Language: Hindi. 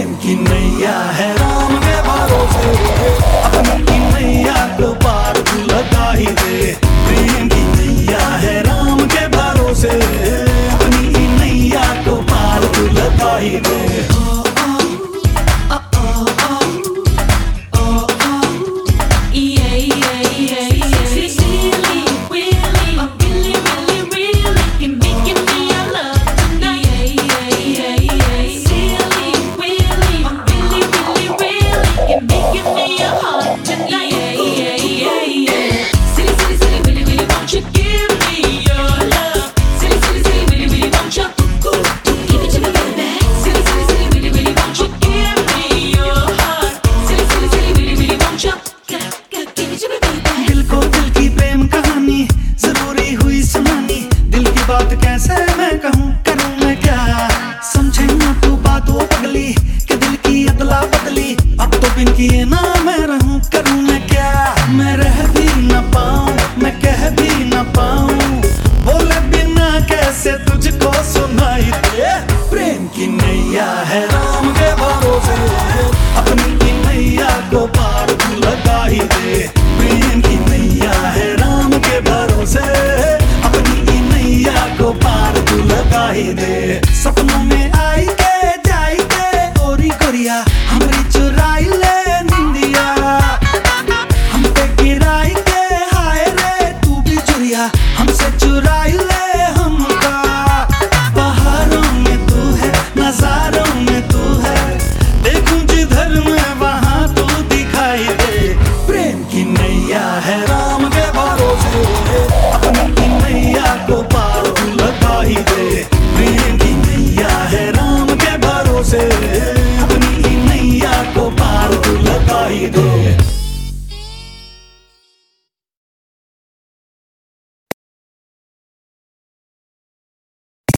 प्रेम की नैया है राम के भरोसे, अपनी की नैया को पार तू लगा ही दे। प्रेम की नैया है राम के भरोसे, अपनी की नैया को पार तू लगा ही दे। बात कैसे मैं कहूँ, करूँ मैं क्या, समझे ना तू बातों पगली कि दिल की अदला बदली। अब तो बिन किए ना मैं रहूँ, करूँ मैं क्या। मैं रह भी न पाऊँ, मैं कह भी न पाऊँ, बोले बिना कैसे तुझको सुनाई दे। प्रेम की नैया है राम के भरोसे, अपनी की नैया को पार तू लगा ही दे। प्रेम की नैया है राम के भरोसे, को पार तू लगा ही दे। सपनों में